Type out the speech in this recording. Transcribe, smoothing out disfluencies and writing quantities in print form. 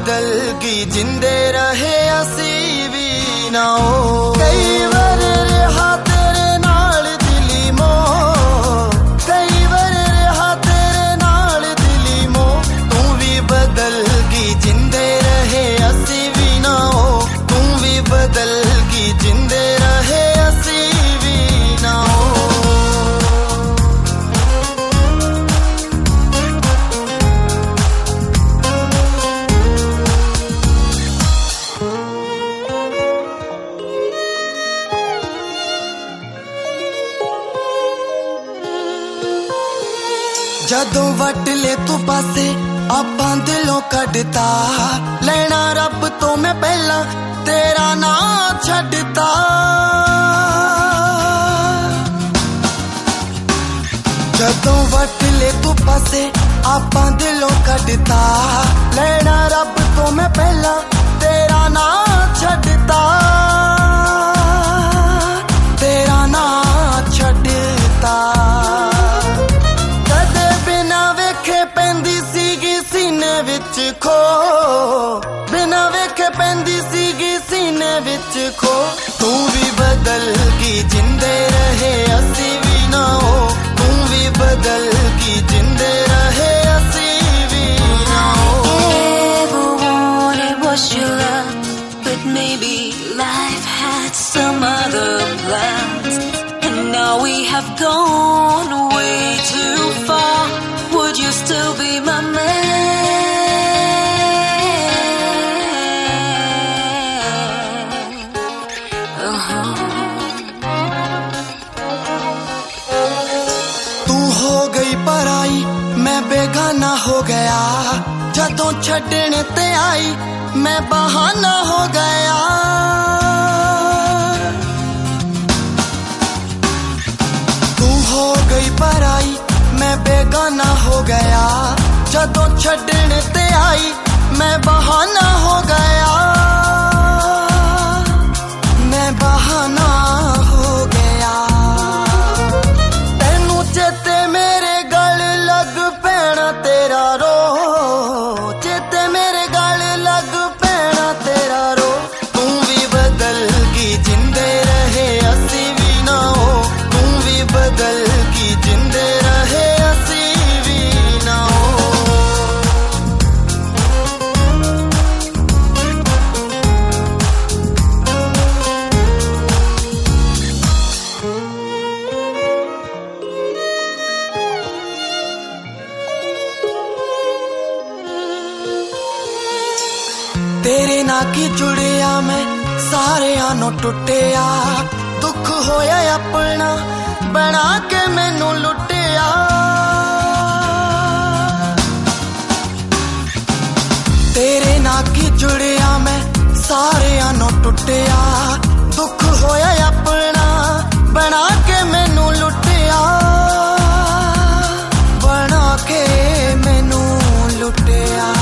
बदल गई जिंदे रहे असी भी ना हो। कई बार रहा तेरे नाल दिली मोह, कई बार रहा तेरे नाल दिली मोह। तू भी बदल गई जिंदे रहे असी भी ना हो, तू भी बदल गई जिंदे रहे असी भी ना हो। जदों वट ले तू पासे आपां दिलों कढ़ता, लेना रब तो मैं पहला तेरा नाम छड्डता। जदों वट ले तू पासे आपां दिलों कढ़ता, लेना रब तो मैं पहला तेरा नाम छड्डता, तेरा नाम छड्डता। खो बिना वेखे पैंदी सीगी सीने विच खो। तू भी बदल गई जिंदे रहे असी भी ना हो, तू भी बदल गई जिंदे रहे असी भी ना हो। Ever wanted was your love, but maybe life had some other plans, and now we have gone way too far. Would you still be my man? पराई मैं बेगाना हो गया, जदों छड्डने ते आई मैं बहाना हो गया। तू हो गई पराई मैं बेगाना हो गया, जदों छड्डने ते आई मैं बहाना हो गया, मैं बहाना हो गया। तेनू चेते मेरे गल लग पैना तेरा रो, चेते मेरे गल लग पैना तेरा रो। तू भी बदल गई जिंदे रहे असी भी ना हो, तू भी बदल गई जिंदे रहे असी भी ना हो। तेरे ना की जुड़िया मैं सारियां नू टुटिया, दुख होया अपना बना के मैनू लुटिया। तेरे ना की जुड़िया मैं सारियां नू टुटिया, दुख होया अपना बना के मैनू लुटिया, बना के मैनू लुटिया।